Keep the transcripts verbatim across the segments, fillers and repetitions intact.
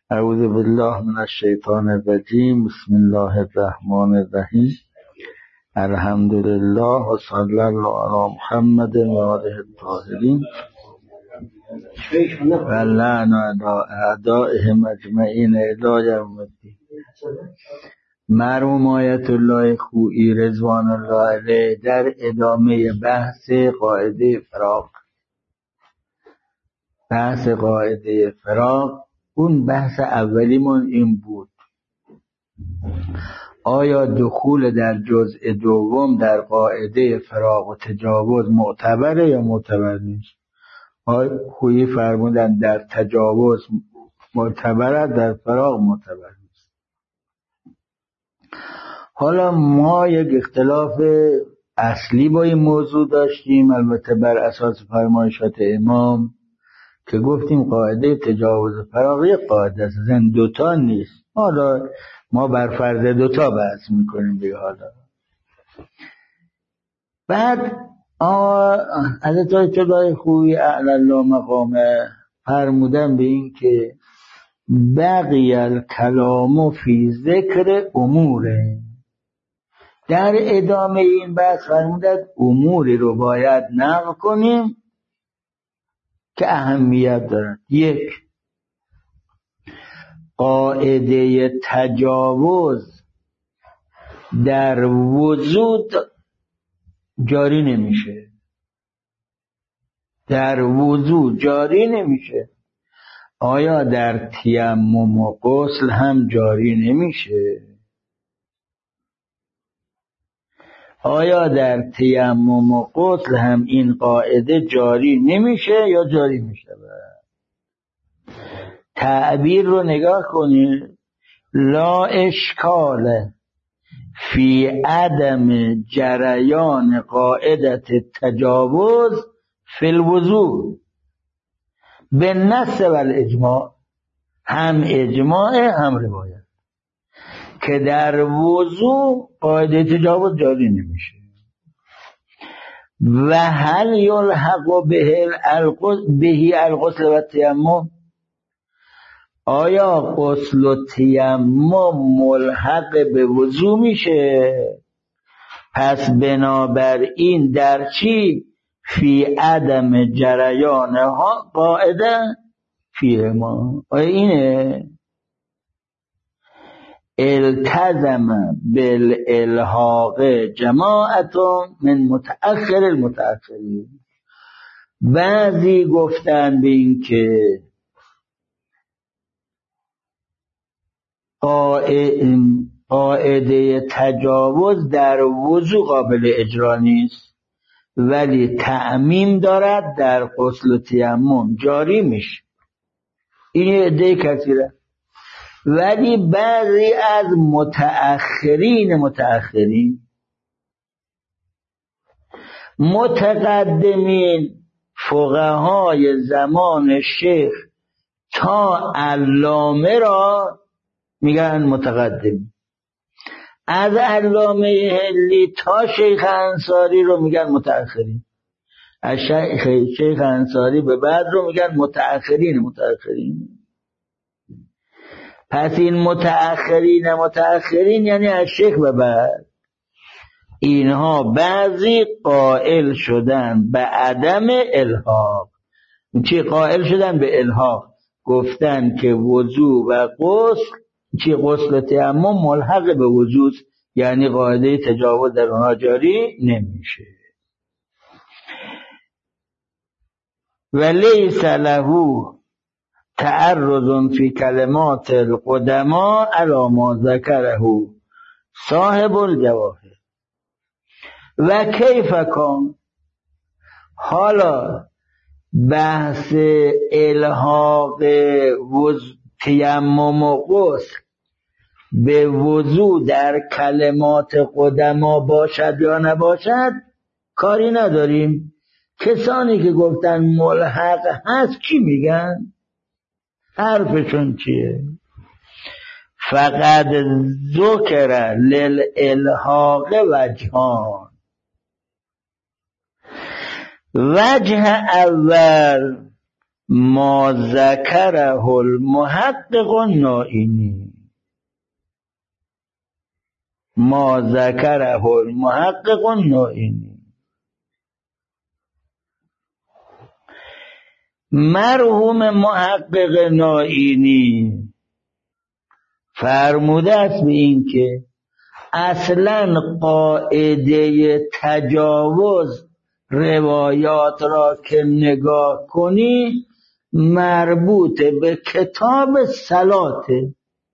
اعوذ بالله من الشیطان الرجیم. بسم الله الرحمن الرحیم. الحمدلله و صلی الله علی محمد و آله الطاهرین و لعن علی اعدائهم اجمعین الی یوم الدین. مرحوم آیت الله خویی رضوان الله علیه در ادامه بحث قاعده فراق بحث قاعده فراق اون بحث اولیمون این بود: آیا دخول در جزء دوم در قاعده فراق و تجاوز معتبره یا معتبر نیست؟ آیا خویی فرمودن در تجاوز معتبره، در فراق معتبر نیست. حالا ما یک اختلاف اصلی با این موضوع داشتیم، البته بر اساس فرمایشات امام، که گفتیم قاعده تجاوز فراق یک قاعده است، زن دوتا نیست. حالا ما بر فرض دوتا بحث میکنیم دیگه. حالا بعد حضرت آیت الله خویی اعلی الله مقامه فرمودن به این که بقی الکلام فی ذکر اموره. در ادامه این بحث فرمودن اموری رو باید نقل کنیم که اهمیت دارد. یک، قاعده تجاوز در وجود جاری نمیشه، در وضو جاری نمیشه. آیا در تیمم و غسل هم جاری نمیشه؟ آیا در تیمم و غسل هم این قاعده جاری نمیشه یا جاری میشه؟ تعبیر رو نگاه کنید: لا اشکال فی عدم جریان قاعدت تجاوز فی الوضوء بالنص والاجماع. هم اجماع هم روایت که در وضوء قاعده تجاوز جاری نمیشه. و هل یلحق به بهی الغسل و تیمم؟ آیا غسل و تیمم ملحق به وضوء میشه؟ پس بنابراین در چی؟ فی عدم جریان ها قاعده فیه ما. آیا اینه؟ التزم بالالحاق جماعت من متأخر المتأخرین. بعضی گفتن به این که قاعده تجاوز در وضو قابل اجرا نیست، ولی تعمیم دارد در غسل و تیمم جاری میشه. این عده کثیره. ولی بعضی از متأخرین متأخرین متقدمین فقهای زمان شیخ تا علامه را میگن متقدم، از علامه حلی تا شیخ انصاری رو میگن متأخرین، از شیخ, شیخ انصاری به بعد رو میگن متأخرین متأخرین. پس این متأخرین متأخرین یعنی از شیخ به بعد. اینها بعضی قائل شدن به عدم الحاق. چی قائل شدن؟ به الحاق. گفتن که وضو و غسل، چی غسل و تیمم ملحق به وضو، یعنی قاعده تجاوز در اونها جاری نمیشه. ولیس له تعرض فی کلمات القدماء علی ما ذکره صاحب الجواهر و کیف کان. حالا بحث الحاق تیمم و غسل به وضو در کلمات قدما باشد یا نباشد کاری نداریم. کسانی که گفتن ملحق هست چی میگن؟ حرفشون چیه؟ فقط ذکر للالحاق وجهان. وجه اول ما ذکره المحقق النائینی، ما ذکره المحقق النائینی. مرحوم محقق نائینی فرموده است به این که اصلا قاعده تجاوز روایات را که نگاه کنی مربوط به کتاب صلاته،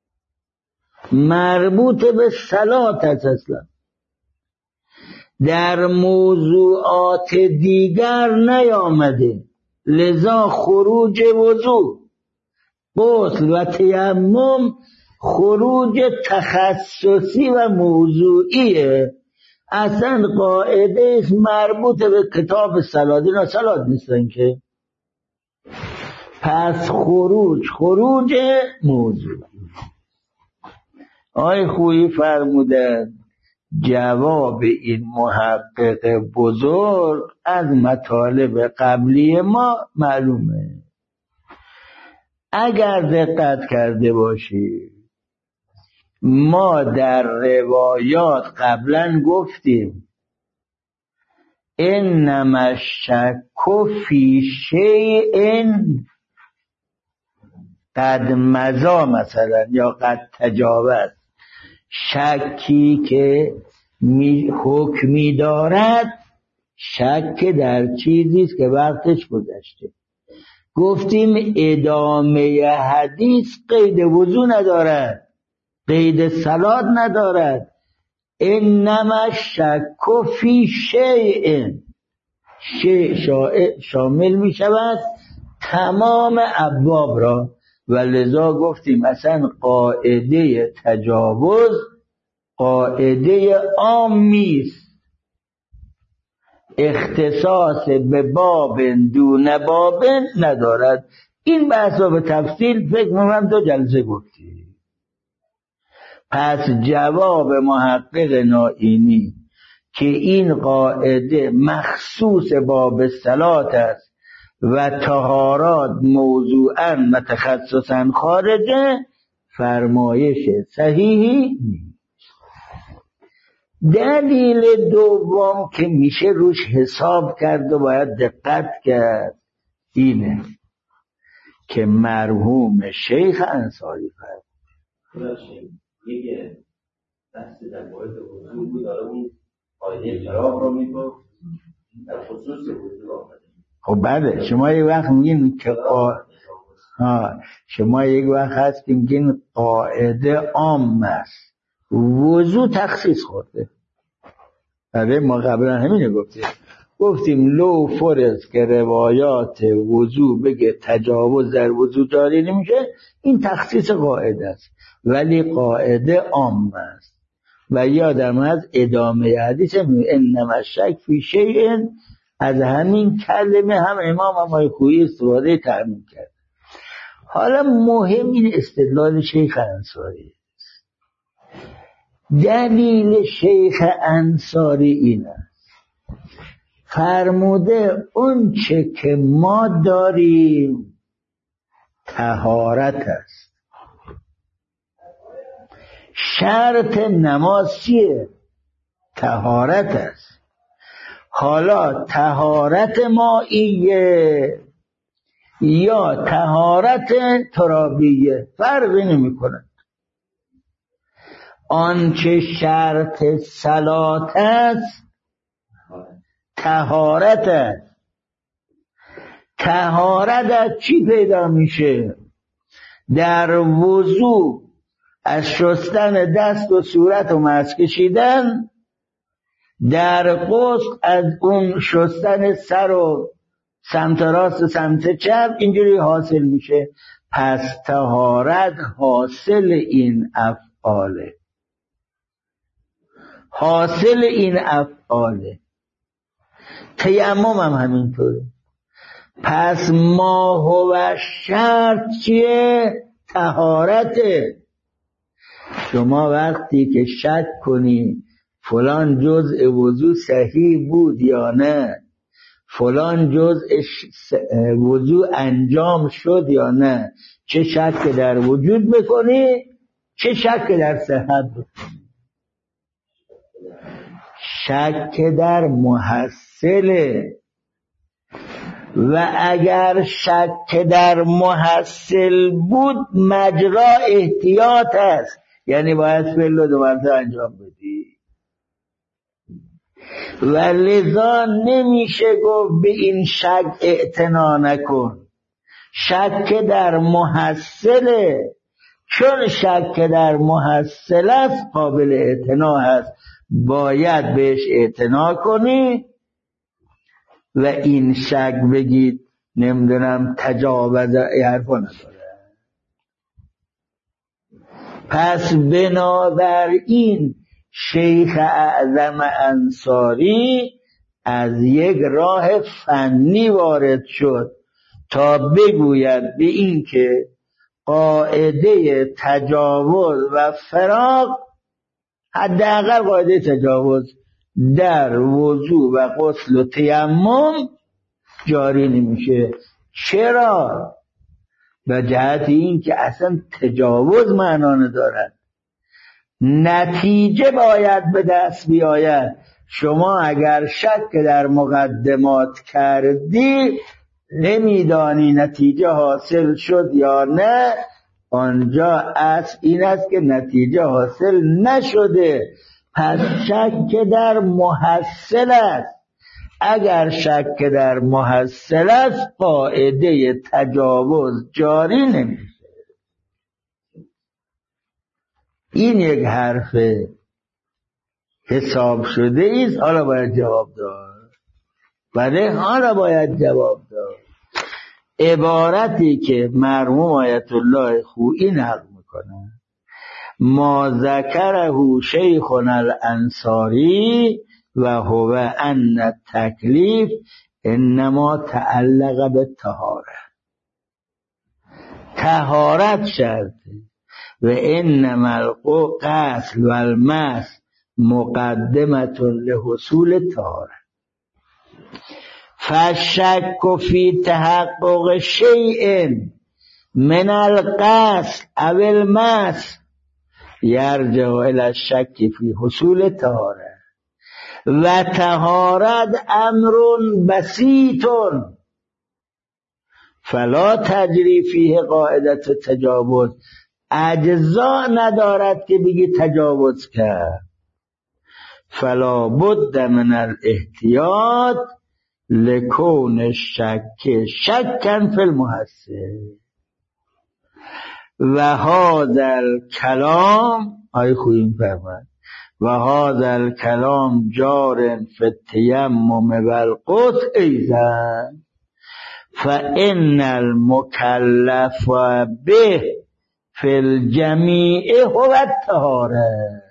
مربوط به صلات است، اصلا در موضوعات دیگر نیامده. لذا خروج وضو، غسل و تیمم خروج تخصصی و موضوعیه، اصلا قاعده است مربوط به کتاب صلات. اینا صلات نیستن که، پس خروج خروج موضوع. آقای خویی فرمودن جواب این محقق بزرگ از مطالب قبلی ما معلومه. اگر دقت کرده باشید ما در روایات قبلا گفتیم انما الشک فی شیء قد مضی مثلا یا قد تجاوز، شکی که حکمی دارد شک در چیزی است که وقتش گذشته. گفتیم ادامه حدیث قید وضو ندارد، قید صلات ندارد. انما الشک فی شیء، شیء شامل می شود تمام ابواب را، و لذا گفتیم اصلا قاعده تجاوز قاعده عامی است، اختصاص به باب دون باب ندارد. این بحثا به تفصیل فکر می‌کنم دو جلسه گفتیم. پس جواب محقق نائینی که این قاعده مخصوص باب صلات است و طهارات موضوعاً و تخصصاً خارجه، فرمایش صحیحی نیست. دلیل دوم که میشه روش حساب کرد و باید دقت کرد اینه که مرحوم شیخ انصاری فرمود یه بحث در مورد وضو بود، داره اون قاعده چراغ رو میگفت در خصوص وضو آمده. خب بله، شما یک وقت میگین که قا... ها شما یک وقت هست که میگین قاعده عام است، وضو تخصیص خورده. بله ما قبلا همینه گفتیم گفتیم لو فرض که روایات وضو بگه تجاوز در وضو جاری نمیشه، این تخصیص قاعده است، ولی قاعده عام است. و یادم از ادامه حدیث انما الشک فی شیء، از همین کلمه هم امام امای خویی استفاده تعمیم کرد. حالا مهم این استدلال شیخ انصاری. دلیل شیخ انصاری این است، فرموده اون چه که ما داریم طهارت است. شرط نماز چیه؟ طهارت است. حالا طهارت مائیه یا طهارت ترابیه فرقی نمی کند. آنچه شرط صلات است طهارت است. طهارت از چی پیدا میشه؟ در وضو از شستن دست و صورت و مس کشیدن، در غسل از اون شستن سر و سمت راست و سمت چپ، اینجوری حاصل میشه. پس طهارت حاصل این افعاله، حاصل این افعاله. تیمم هم همینطوره. پس ما هو شرط چیه؟ طهارته. شما وقتی که شک کنی فلان جزء وضو صحیح بود یا نه، فلان جزء وضو انجام شد یا نه، چه شک در وجود بکنی چه شک در صحت بکنی. شک در محصله، و اگر شک در محصل بود مجرا احتیاط است، یعنی باید فعل و دو مرتبه انجام بدی. و لذا نمیشه گفت به این شک اعتنا نکن. شک در محصله، چون شک در محصل است قابل اعتنا هست، باید بهش اعتنا کنی. و این شک بگید نمیدونم تجاوز حرفا نداره. پس بنابراین شیخ اعظم انصاری از یک راه فنی وارد شد تا بگوید به این که قاعده تجاوز و فراق، حداقل قاعده تجاوز در وضو و غسل و تیمم جاری نمیشه. چرا؟ به جهت این که اصلا تجاوز معنا ندارد، نتیجه باید به دست بیاید. شما اگر شک در مقدمات کردی نمیدانی نتیجه حاصل شد یا نه، آنجا اصل این است که نتیجه حاصل نشده، پس شک در محصل است. اگر شک در محصل است قاعده تجاوز جاری نمیشه. این یک حرف حساب شده ایست، حالا باید جواب داد. بله حالا باید جواب داد. عبارتی که مرحوم آیت الله خویی نقل میکنه، ما ذکره شیخنا الانصاری و هو ان التکلیف انما تعلق به طهاره. طهارت شرطه و انما الغسل و المس مقدمه لحصول طهاره. فالشک فی تحقق شیء من الغسل او المس یرجع الی الشک فی حصول طهاره و طهارت امر بسیط فلا تجری فیه قاعده تجاوز. اجزا ندارد که بگی تجاوز کرد. فلا بد من الاحتیاط لکون الشک شکا فی المحصل. و هذا الکلام آیه خویی فرمود و هذا الکلام جار فی التیمم و الغسل ایضا فان المکلف به فی الجمیع هو الطهاره.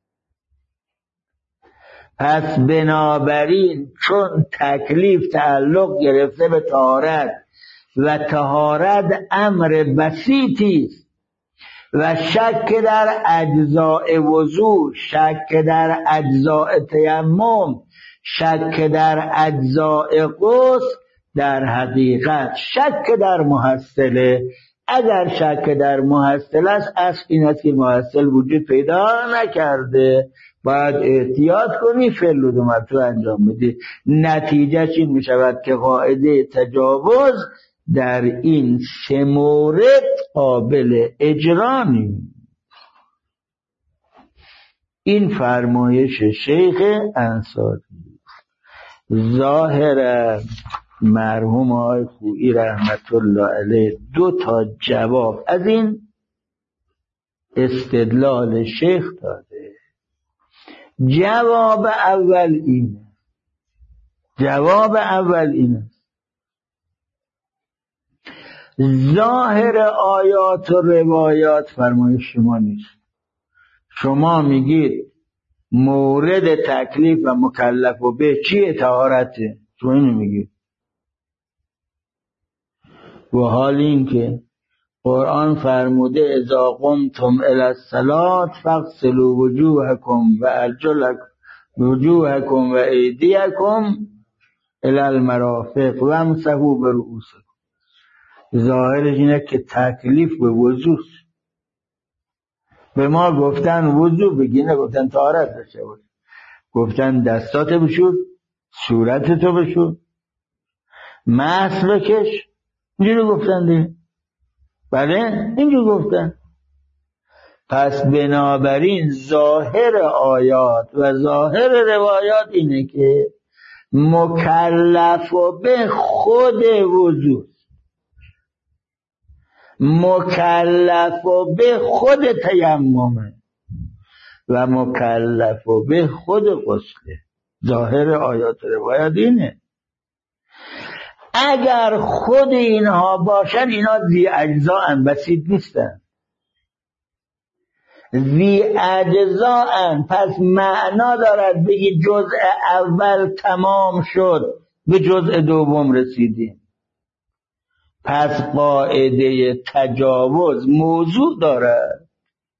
پس بنابراین چون تکلیف تعلق گرفته به طهارت و طهارت امر بسیطی است و شک در اجزاء وضو، شک در اجزاء تیمم، شک در اجزاء غسل، در حقیقت شک در محصله. اگر شک در محصل است اصل این است که محصل وجود پیدا نکرده، باید احتیاط کنی، فعل و دو مرتبه انجام بدی. نتیجهش این می شود که قاعده تجاوز در این سه مورد قابل اجرا نیست. این فرمایش شیخ انصاری. ظاهرا مرحوم آقای خویی رحمت الله علیه دو تا جواب از این استدلال شیخ داده. جواب اول اینه جواب اول اینه ظاهر آیات و روایات فرمایش شما نیست. شما میگید مورد تکلیف و مکلف و به چیه؟ طهارته. شما اینو میگید. و حال این که قرآن فرموده اذا قمتم الی الصلاة فاغسلوا وجوهکم و ارجلکم وجوهکم و ایدیکم الی المرافق وامسحوا برؤوسکم. ظاهرش اینه که تکلیف به وضو. به ما گفتن وضو بگی، نگفتن طهارت داشته باش. گفتن دستاتو بشور، صورتتو بشور، مسح بکش. اینجوری گفتن دیگه. بله اینجوری گفتن. پس بنابراین ظاهر آیات و ظاهر روایات اینه که مکلف و به خود وضو، مکلف و به خود تیممه و مکلف و به خود غسله. ظاهر آیات و روایات اینه. اگر خود اینها باشن اینا ذی اجزاءن، بسیط نیستن، ذی اجزاءن. پس معنا دارد بگی جزء اول تمام شد به جزء دوم رسیدیم. پس قاعده تجاوز موضوع دارد.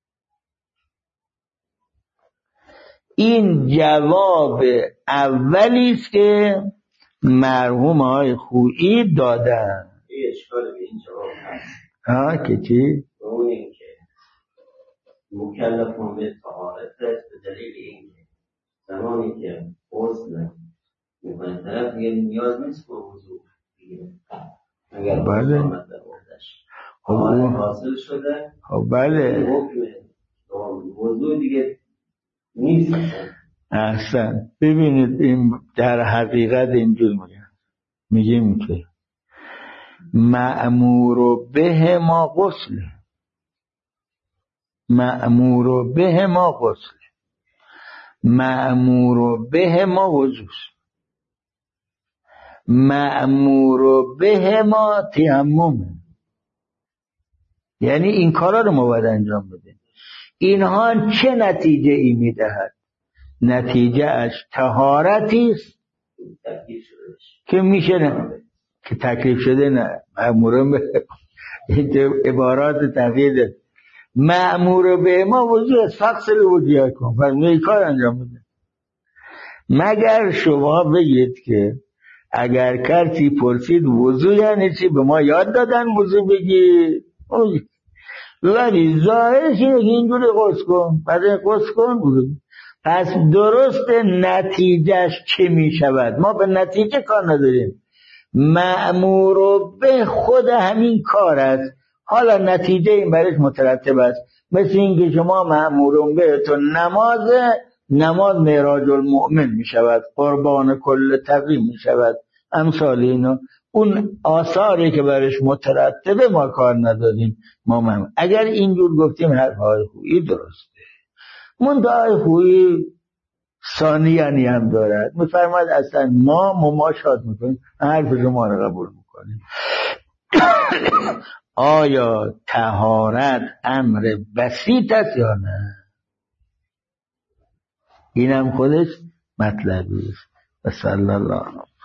این جواب اولی است که مرحوم های خویی دادن. یه اشکال به این جواب هست. ها که چی؟ اون این که مکلفون به طهارت است به دلیل این که زمانی که غسل میکنه طرف دیگه نیاز نیست به وضو بگیره. اگر بله آمد در وقتش طهارت حاصل شده، خب بله حکم وضو دیگه نیست. احسن. ببینید این در حقیقت اینجور میگن، میگیم که مأمور به ما غسل، مأمور به ما غسل، مأمور به ما وضو، مأمور به ما تیمم. یعنی این کارا رو ما باید انجام بدیم. اینها چه نتیجه ای میدهد؟ نتیجه اش طهارتی است که میشه نه که تکلیف شده. نه مأمور به این عبارات تغییر مأمور به ما وضوع فقصل وجیه کن. پس می کار انجام بده. مگر شما بگید که اگر کسی پرسید وضوع یعنی چی، به ما یاد دادن وضوع بگید، ولی ظاهرش اینه که اینجوری قصد کن، بعد قصد کن وضوع. پس درست نتیجهش چه می شود؟ ما به نتیجه کار نداریم. مأمور به خود همین کار است. حالا نتیجه این برش مترتب است. مثل این که شما مأمور به تو نماز نماز معراج المؤمن می شود، قربان کل تقی می شود، امثال اینا. اون آثاری که برش مترتبه ما کار نداریم. ما مهم. اگر اینجور گفتیم حرفهای خویی درسته. منتهای خویی ثانیانی هم دارد. میفرماید اصلا ما مماشات میکنیم، حرف شما رو قبول میکنیم. آیا طهارت امر بسیط است یا نه؟ اینم خودش مطلبی است. صلی الله علیه